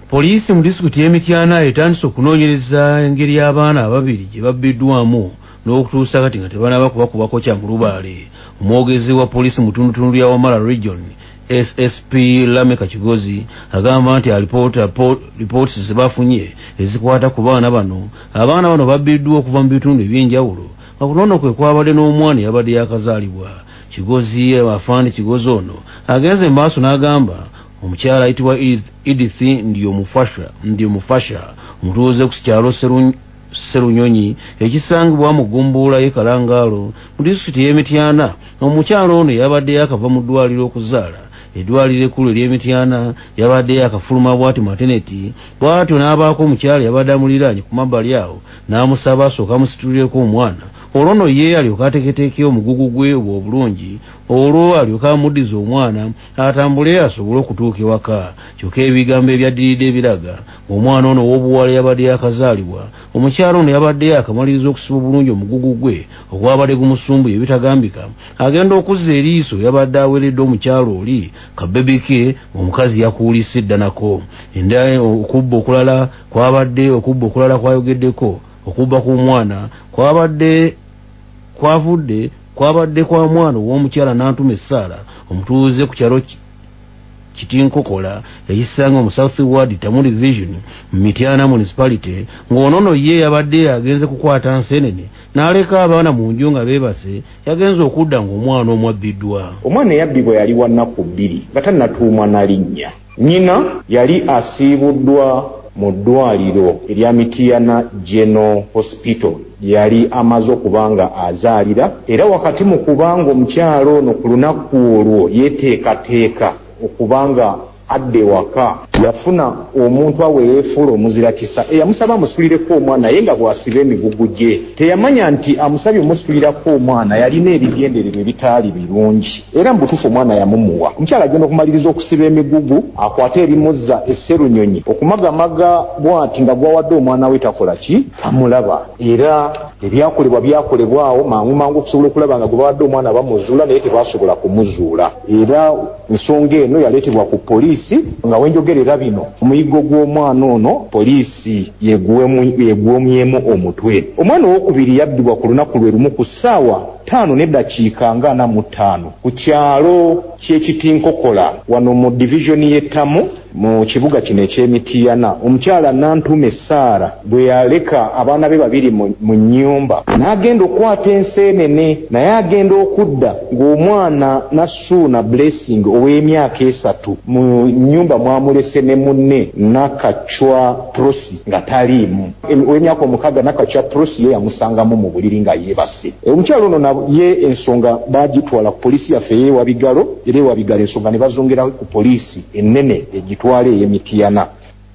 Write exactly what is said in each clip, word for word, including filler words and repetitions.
Poliisi mu disitulikiti y'Emityana etandise okunoonyereza engeri y'abaana ababiri gye babbiddwamu n'okutuusa kati nga tebanaba kubakubako kya mu lubaale. Omwogezi wa poliisi mu tundutundu ya Wamala Region S S P Lameka Kigozi agamba nti alipoota lipooti ze bafunye ezikwata ku baana bano. Abaana bano babbiddwa okuva mu bitundu eby'enjawulo nga kunono kwe kwabadde n'omwana yabadde yakazaalibwa. Kigozi afaani Kigozi ono agenze maaso n'agamba omukyala ayitibwa Edith ndiyo mufasha ndiyo mufasha omutuuze ku kyalo Serunyonyi ekisangibwa mu Gumbuula y'e Kalangaalo mu disitulikiti y'Emityana. Omukyala ono yabadde yakava mu ddwaliro okuzaala. Eddwaliro ekkulu ery'Emityana yabadde yakafuluma bw'ati maternity. Bw'atyo n'abaako omukyala yabadde amuliraanye ku mabbali awo n'amusaba asooka amusitulireko omwana olwo nno ye alyoka ateeketeeke omugugu gwe obwo obulungi olwo alyoka amuddiza omwana atambule asobole okutuuka ewaka. Kyokka ebigambo ebyaddiridde ebiraga ng'omwana ono ow'obuwala yabadde yakazaalibwa. Omukyala ono yabadde yakamaliriza okusiba obulungi omugugu gwe ogwabadde gumusumbuye ebitagambika. Agenda okuzza eriiso yabadde aweredde omukyala oli kabebi ke omukazi yakuulisa edda nako. Enda okubba okulala kwabadde okubba okulala kwayogeddeko okubba ku mwana kwabadde kwavudde kwabadde kwa mwana w'omukyala Nantume Sarah omutuuze ku kyalo Kitinkokola ekisanga mu South Ward Tamuli Division mu Mityana Municipality. Ng'onono ye yabadde agenze kukwata nseenene n'aleka abaana mu nju nga beebase yagenze okudda ng'omwana omwabbiddwa. Omwana eyabbibwa yali wa nnaku bbiri nga tannatuumwa na linnya. Nnyina yali asiibuddwa mu ddwaliro erya Mityana General Hospital yali amaze okubanga azaalira, era wakati mu kubanga omukyalo ono ku lunaku olwo yeteekateeka okubanga adde waka yafuna omuntu aweefuula omuzira kisa eyamusaba amusitulireko omwana naye nga bw'asiba emigugu gye. Teyamanya nti amusabye omusitulirako omwana yalina ebigendererwa ebitaali birungi era mu butuufu omwana yamumuwa. Omukyala agenda okumaliriza okusiba emigugu akwate ebimuzza esserunyonyi okumagamaga bw'ati nga gwawadde omwana we takola ki tamulaba. Era ebyakolebwa byakolebwa awo mangu mangu okusobola okulaba nga gwe bawadde omwana bamuzuula naye tebasobola kumuzuula. Era ensonga eno yaleetebwa ku poliisi nga wenjogerera bino omuyiggo gw'omwana ono poliisi yegwomyemu omutwe. Omwana owokubiri yabbibwa ku lunaku lwe lumu ku ssaawa ttaano n'eddakiika nga ana mu ttaano ku kyalo ky'Ekitinkokola wano mu divisioni y'Ettamu mu kibuga kino eky'Emityana. Omukyala Nantume Sarah bwe yaleka abaana be babiri mu nnyumba n'agenda okwata enseenene naye agenda okudda ng'omwana Nasuuna Blessing ow'emyaka esatu mu nnyumba mwamulese ne munne Nakachwa Prosi nga taliimu. Ow'emyaka omukaaga Nakachwa Prosi ye yamusangamu mu buliri nga yeebase. Omukyala ono ye ensonga bagitwala ku poliisi yaffe y'ewa Bigalo era ewa Bigalo ensonga ne bazongera ku poliisi ennene egitwala ey'Emityana.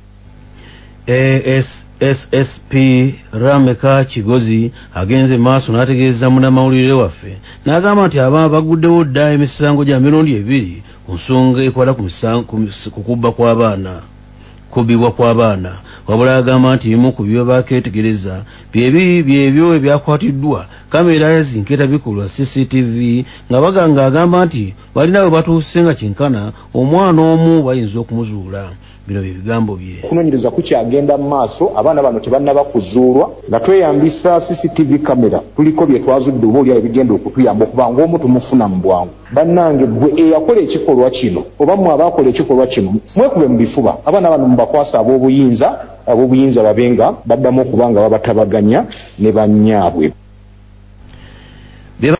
S S P Lameka Kigozi agenze maaso n'ategeeza munnamawulire waffe n'agamba nti abaana baguddewo dda emisango gya mirundi ebiri ku nsonga ekwata ku kubba kw'abaana kubibwa kw'abaana. Wabula agamba nti bimu ku byo bakeetegereza byebi byebyo ebyakwatiddwa kamera ezinketa bikulwa C C T V nga baganga agamba nti balina we batuuse nga kyenkana omwana omu bayinza okumuzuula. Bino bye bigambo bye. Okunoonyereza kukyagenda mu maaso abaana bano tebannaba kuzuulwa nga tweyambisa C C T V kamera tuliko bye twazudde oba oli ebigenda okutuyamba okuba ng'omu tumufuna mu bwangu. Bannange gwe eyakola ekikolwa kino oba mmwe abaakola ekikolwa kino mwekube mu bifuba abaana bano mubakwasa ab'obuyinza ab'obuyinza babenga baddamu okuba nga babatabaganya ne bannyaabwe.